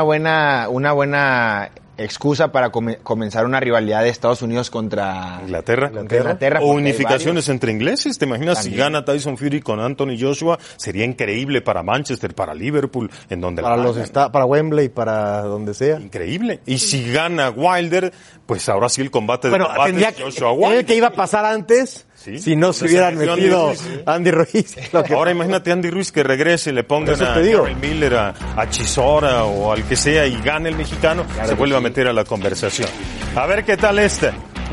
buena excusa para comenzar una rivalidad de Estados Unidos contra Inglaterra. Inglaterra, O porque unificaciones hay entre ingleses. ¿Te imaginas También. si gana Tyson Fury con Anthony Joshua? Sería increíble para Manchester, para Liverpool, en donde Para la hagan. para Wembley, para donde sea. Increíble. Y si gana Wilder, pues ahora sí el combate de Bueno, combates tendría de Joshua Wilder. el que iba a pasar antes Sí. si no se Donde hubieran se metió metido Andy Ruiz, Andy Ruiz. Lo que- Ahora imagínate a Andy Ruiz que regrese y le pongan Eso a te digo. Darren Miller, a Chisora o al que sea y gane el mexicano, se vuelve a meter a la conversación. A ver qué tal este.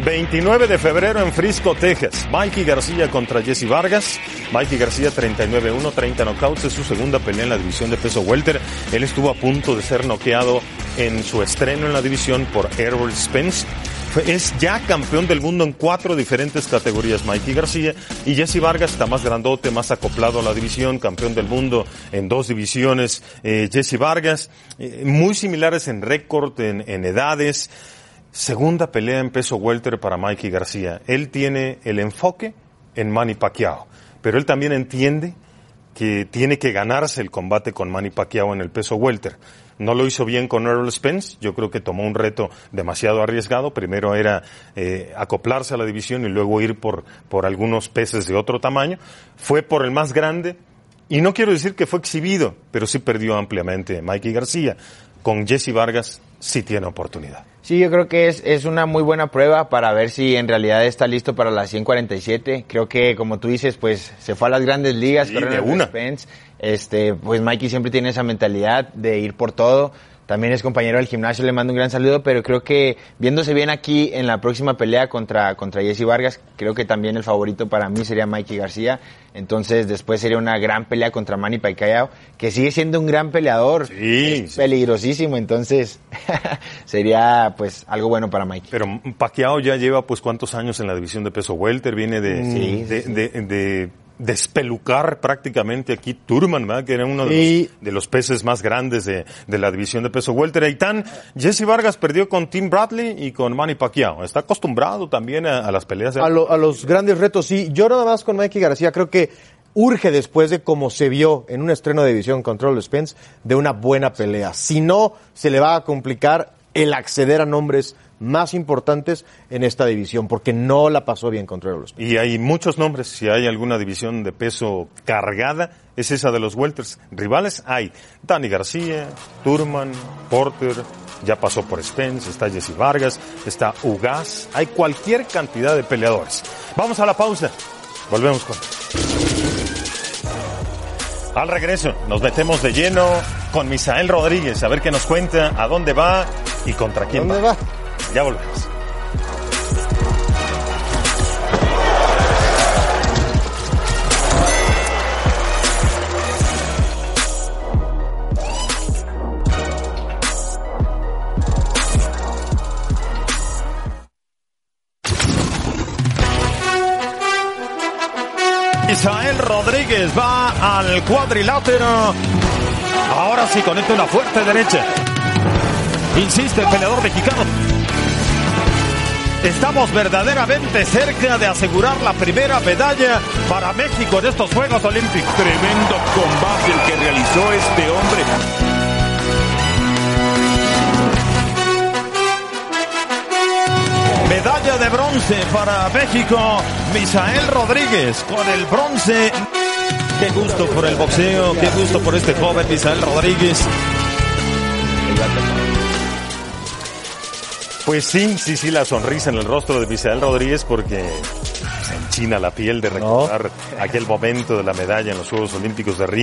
29 de febrero en Frisco, Texas. Mikey García contra Jesse Vargas. Mikey García 39-1, 30 knockouts. Es su segunda pelea en la división de peso welter. Él estuvo a punto de ser noqueado en su estreno en la división por Errol Spence. Es ya campeón del mundo en 4 diferentes categorías Mikey García, y Jesse Vargas está más grandote, más acoplado a la división, campeón del mundo en 2 divisiones. Jesse Vargas, muy similares en récord, en edades. Segunda pelea en peso welter para Mikey García. Él tiene el enfoque en Manny Pacquiao, pero él también entiende que tiene que ganarse el combate con Manny Pacquiao en el peso welter. No lo hizo bien con Errol Spence. Yo creo que tomó un reto demasiado arriesgado. Primero era acoplarse a la división y luego ir por algunos peces de otro tamaño. Fue por el más grande. Y no quiero decir que fue exhibido, pero sí perdió ampliamente Mikey García. Con Jesse Vargas sí tiene oportunidad. Sí, yo creo que es una muy buena prueba para ver si en realidad está listo para las 147. Creo que, como tú dices, pues se fue a las grandes ligas, Sí, corriendo de una. Spence. Pues Mikey siempre tiene esa mentalidad de ir por todo. También es compañero del gimnasio, le mando un gran saludo, pero creo que viéndose bien aquí en la próxima pelea contra Jesse Vargas, creo que también el favorito para mí sería Mikey García. Entonces después sería una gran pelea contra Manny Pacquiao, que sigue siendo un gran peleador, Sí, es peligrosísimo, entonces sería pues algo bueno para Mikey. Pero Pacquiao ya lleva pues cuántos años en la división de peso welter, viene Sí, de despelucar prácticamente aquí Thurman, ¿verdad? Que era uno de los peces más grandes de la división de peso welter. Aitán, Jesse Vargas perdió con Tim Bradley y con Manny Pacquiao. Está acostumbrado también a las peleas de... A los grandes retos, sí. Yo nada más con Mikey García creo que urge, después de cómo se vio en un estreno de división contra Errol Spence, de una buena pelea. Si no, se le va a complicar el acceder a nombres más importantes en esta división, porque no la pasó bien contra Errol Spence. Y hay muchos nombres. Si hay alguna división de peso cargada, es esa de los welters. Rivales hay Danny García, Thurman, Porter, ya pasó por Spence, está Jesse Vargas, está Ugas. Hay cualquier cantidad de peleadores. Vamos a la pausa. Volvemos con... Al regreso, nos metemos de lleno con Misael Rodríguez, a ver qué nos cuenta, a dónde va y contra quién ¿Dónde va? Ya volvemos. Misael Rodríguez va al cuadrilátero. Ahora sí conecta una fuerte derecha. Insiste el peleador mexicano. Estamos verdaderamente cerca de asegurar la primera medalla para México en estos Juegos Olímpicos. Tremendo combate el que realizó este hombre. Medalla de bronce para México. Misael Rodríguez con el bronce. Qué gusto por el boxeo, qué gusto por este joven Misael Rodríguez. Pues sí, la sonrisa en el rostro de Misael Rodríguez, porque se enchina la piel de recordar aquel momento de la medalla en los Juegos Olímpicos de Río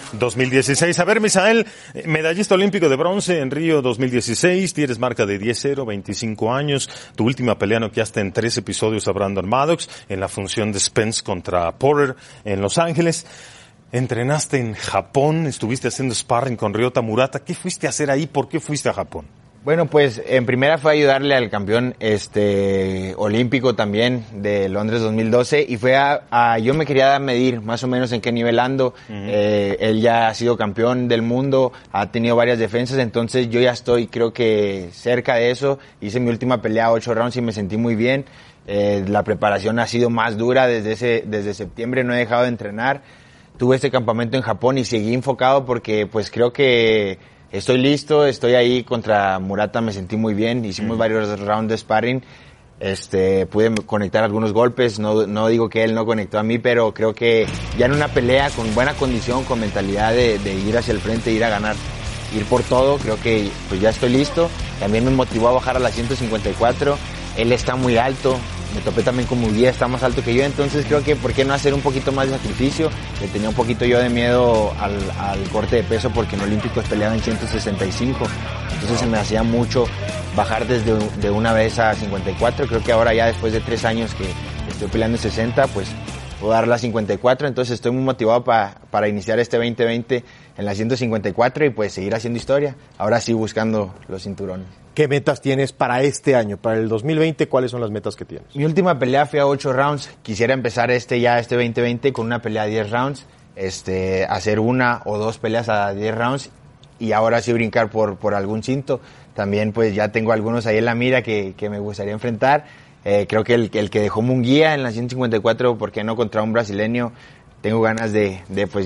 2016. A ver, Misael, medallista olímpico de bronce en Río 2016, tienes marca de 10-0, 25 años. Tu última pelea noqueaste en 3 episodios a Brandon Maddox en la función de Spence contra Porter en Los Ángeles. Entrenaste en Japón, estuviste haciendo sparring con Ryota Murata. ¿Qué fuiste a hacer ahí? ¿Por qué fuiste a Japón? Bueno, pues en primera fue ayudarle al campeón olímpico también de Londres 2012 y fue yo me quería medir más o menos en qué nivel ando. Él ya ha sido campeón del mundo, ha tenido varias defensas, entonces yo ya estoy creo que cerca de eso. Hice mi última pelea 8 rounds y me sentí muy bien. La preparación ha sido más dura desde septiembre, no he dejado de entrenar. Tuve este campamento en Japón y seguí enfocado porque pues creo que estoy listo, estoy ahí contra Murata, me sentí muy bien, hicimos varios rounds de sparring, pude conectar algunos golpes, no digo que él no conectó a mí, pero creo que ya en una pelea con buena condición, con mentalidad de ir hacia el frente, ir a ganar, ir por todo, creo que pues ya estoy listo. También me motivó a bajar a las 154, él está muy alto, me topé también con Munguía, está más alto que yo, entonces creo que por qué no hacer un poquito más de sacrificio. Le tenía un poquito yo de miedo al corte de peso porque en Olímpicos peleaba en 165, entonces se me hacía mucho bajar de una vez a 54. Creo que ahora ya después de 3 años que estoy peleando en 60, pues puedo dar la 54, entonces estoy muy motivado para iniciar este 2020 en la 154 y pues seguir haciendo historia, ahora sí buscando los cinturones. ¿Qué metas tienes para este año, para el 2020? ¿Cuáles son las metas que tienes? Mi última pelea fue a 8 rounds. Quisiera empezar este 2020 con una pelea a 10 rounds. Hacer 1 o 2 peleas a 10 rounds y ahora sí brincar por algún cinto. También pues ya tengo algunos ahí en la mira que me gustaría enfrentar. Creo que el que dejó Munguía en la 154, ¿por qué no contra un brasileño? Tengo ganas de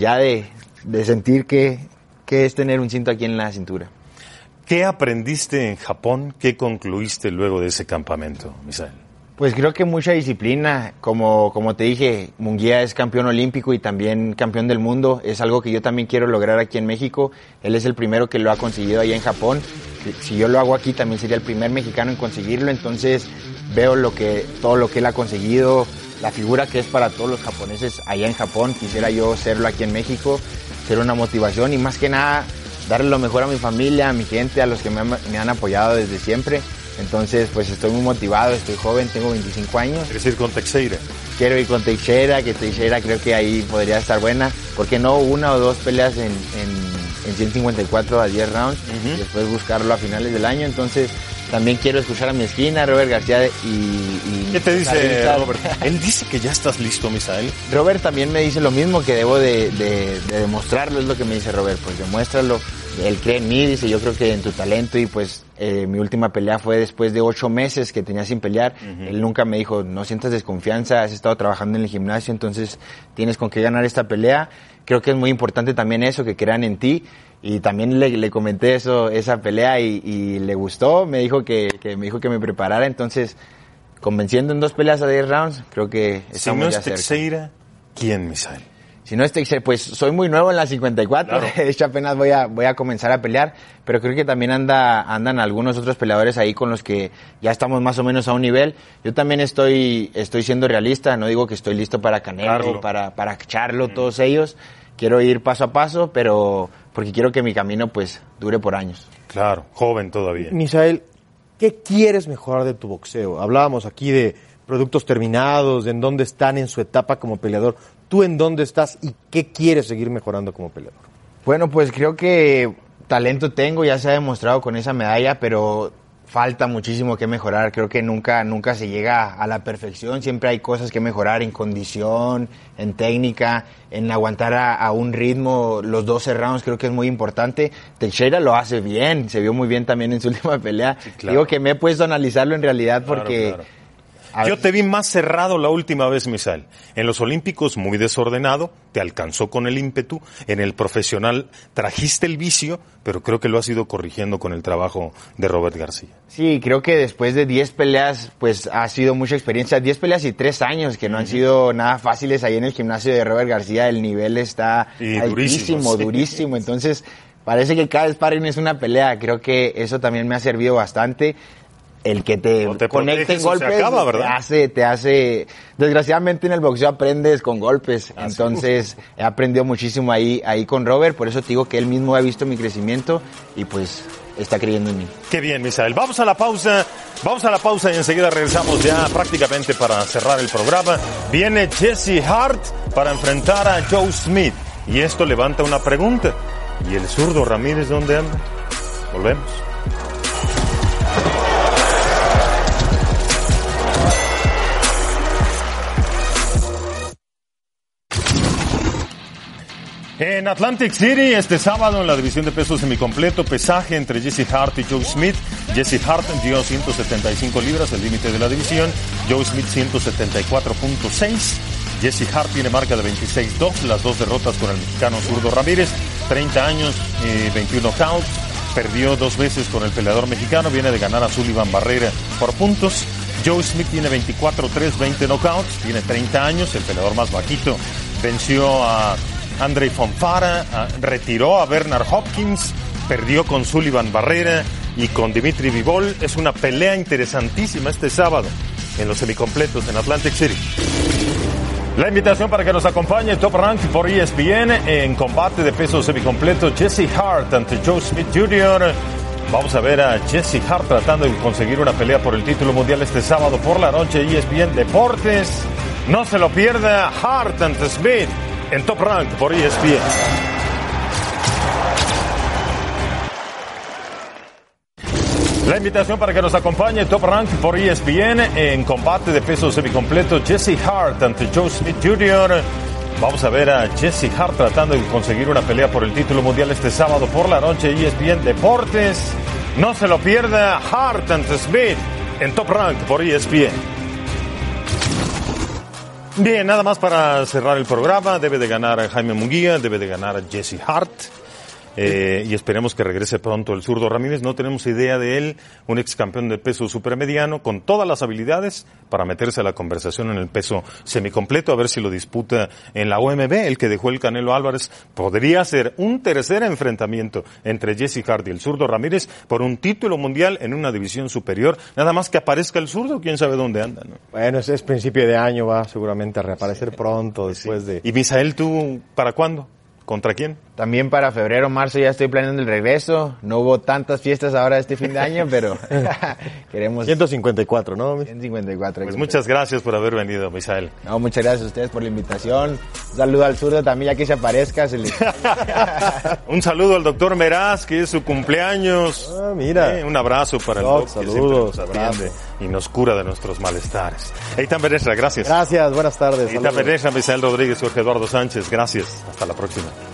sentir que es tener un cinto aquí en la cintura. ¿Qué aprendiste en Japón? ¿Qué concluiste luego de ese campamento, Misael? Pues creo que mucha disciplina. Como te dije, Munguía es campeón olímpico y también campeón del mundo. Es algo que yo también quiero lograr aquí en México. Él es el primero que lo ha conseguido allá en Japón. Si yo lo hago aquí, también sería el primer mexicano en conseguirlo. Entonces veo todo lo que él ha conseguido, la figura que es para todos los japoneses allá en Japón. Quisiera yo serlo aquí en México, ser una motivación y más que nada darle lo mejor a mi familia, a mi gente, a los que me han apoyado desde siempre. Entonces, pues estoy muy motivado, estoy joven, tengo 25 años. ¿Quieres ir con Teixeira? Quiero ir con Teixeira, que Teixeira creo que ahí podría estar buena. ¿Por qué no 1 o 2 peleas en 154 a 10 rounds? Y después buscarlo a finales del año. Entonces, también quiero escuchar a mi esquina, Robert García y ¿qué te dice Robert? Él dice que ya estás listo, Misael. Robert también me dice lo mismo, que debo de demostrarlo, es lo que me dice Robert, pues demuéstralo. Él cree en mí, dice, yo creo que en tu talento y pues mi última pelea fue después de 8 meses que tenía sin pelear. Él nunca me dijo, no sientas desconfianza, has estado trabajando en el gimnasio, entonces tienes con qué ganar esta pelea. Creo que es muy importante también eso, que crean en ti. Y también le comenté esa pelea y le gustó, me dijo que me preparara, entonces convenciendo en 2 peleas a 10 rounds, creo que estamos ya cerca. Si no es Teixeira, ¿quién, Misael? Si no es Teixeira, pues soy muy nuevo en la 54, claro. De hecho apenas voy a comenzar a pelear, pero creo que también andan algunos otros peleadores ahí con los que ya estamos más o menos a un nivel. Yo también estoy siendo realista, no digo que estoy listo para Canelo, para Charlo, todos ellos. Quiero ir paso a paso, pero porque quiero que mi camino pues dure por años. Claro, joven todavía. Misael, ¿qué quieres mejorar de tu boxeo? Hablábamos aquí de productos terminados, de en dónde están en su etapa como peleador. ¿Tú en dónde estás y qué quieres seguir mejorando como peleador? Bueno, pues creo que talento tengo, ya se ha demostrado con esa medalla, pero falta muchísimo que mejorar. Creo que nunca se llega a la perfección. Siempre hay cosas que mejorar en condición, en técnica, en aguantar a un ritmo. Los 12 rounds creo que es muy importante. Teixeira lo hace bien, se vio muy bien también en su última pelea. Sí, claro. Digo que me he puesto a analizarlo en realidad porque... Claro. Yo te vi más cerrado la última vez, Misael. En los Olímpicos muy desordenado, te alcanzó con el ímpetu. En el profesional trajiste el vicio, pero creo que lo has ido corrigiendo con el trabajo de Robert García. Sí, creo que después de 10 peleas, pues ha sido mucha experiencia. 10 peleas y 3 años, que no han sido nada fáciles ahí en el gimnasio de Robert García. El nivel está altísimo, durísimo. Entonces, parece que cada sparring es una pelea. Creo que eso también me ha servido bastante. el que te conecte en golpes, se acaba, ¿verdad? te hace, desgraciadamente en el boxeo aprendes con golpes, entonces he aprendido muchísimo ahí con Robert, por eso te digo que él mismo ha visto mi crecimiento y pues está creyendo en mí. Qué bien, Misael. Vamos a la pausa y enseguida regresamos ya prácticamente para cerrar el programa. Viene Jesse Hart para enfrentar a Joe Smith y esto levanta una pregunta. ¿Y el zurdo Ramírez dónde anda? Volvemos. En Atlantic City, este sábado, en la división de pesos semicompleto, pesaje entre Jesse Hart y Joe Smith. Jesse Hart dio 175 libras, el límite de la división. Joe Smith 174.6. Jesse Hart tiene marca de 26-2, las dos derrotas con el mexicano zurdo Ramírez. 30 años, 21 knockouts. Perdió 2 veces con el peleador mexicano. Viene de ganar a Sullivan Barrera por puntos. Joe Smith tiene 24-3, 20 knockouts. Tiene 30 años, el peleador más bajito. Venció a Andrei Fonfara, retiró a Bernard Hopkins, perdió con Sullivan Barrera y con Dimitri Bivol. Es una pelea interesantísima este sábado en los semicompletos en Atlantic City. La invitación para que nos acompañe Top Rank por ESPN en combate de peso semicompleto, Jesse Hart ante Joe Smith Jr. Vamos a ver a Jesse Hart tratando de conseguir una pelea por el título mundial este sábado por la noche. ESPN Deportes, no se lo pierda. Hart ante Smith en Top Rank por ESPN. La invitación para que nos acompañe Top Rank por ESPN en combate de peso semicompleto, Jesse Hart ante Joe Smith Jr. Vamos a ver a Jesse Hart tratando de conseguir una pelea por el título mundial este sábado por la noche. ESPN Deportes, no se lo pierda. Hart ante Smith en Top Rank por ESPN. Bien, nada más para cerrar el programa. Debe de ganar Jaime Munguía, debe de ganar Jesse Hart. Y esperemos que regrese pronto el zurdo Ramírez. No tenemos idea de él, un ex campeón de peso supermediano con todas las habilidades para meterse a la conversación en el peso semicompleto, a ver si lo disputa en la OMB, el que dejó el Canelo Álvarez. Podría ser un tercer enfrentamiento entre Jesse Hart y el zurdo Ramírez por un título mundial en una división superior. Nada más que aparezca el zurdo, quién sabe dónde anda, ¿no? Bueno, es principio de año, va seguramente a reaparecer pronto después de... ¿Y Misael, tú para cuándo? ¿Contra quién? También para febrero, marzo ya estoy planeando el regreso. No hubo tantas fiestas ahora este fin de año, pero queremos... 154, ¿no? 154. Pues muchas gracias por haber venido, Misael. No, muchas gracias a ustedes por la invitación. Un saludo al zurdo también, ya que se aparezca. Un saludo al doctor Meraz, que es su cumpleaños. Ah, mira. Un abrazo para el doc, saludos, que siempre nos atiende y nos cura de nuestros malestares. Eitan Benesra, gracias. Gracias, buenas tardes. Eitan Benesra, Misael Rodríguez, Jorge Eduardo Sánchez, gracias. Hasta la próxima.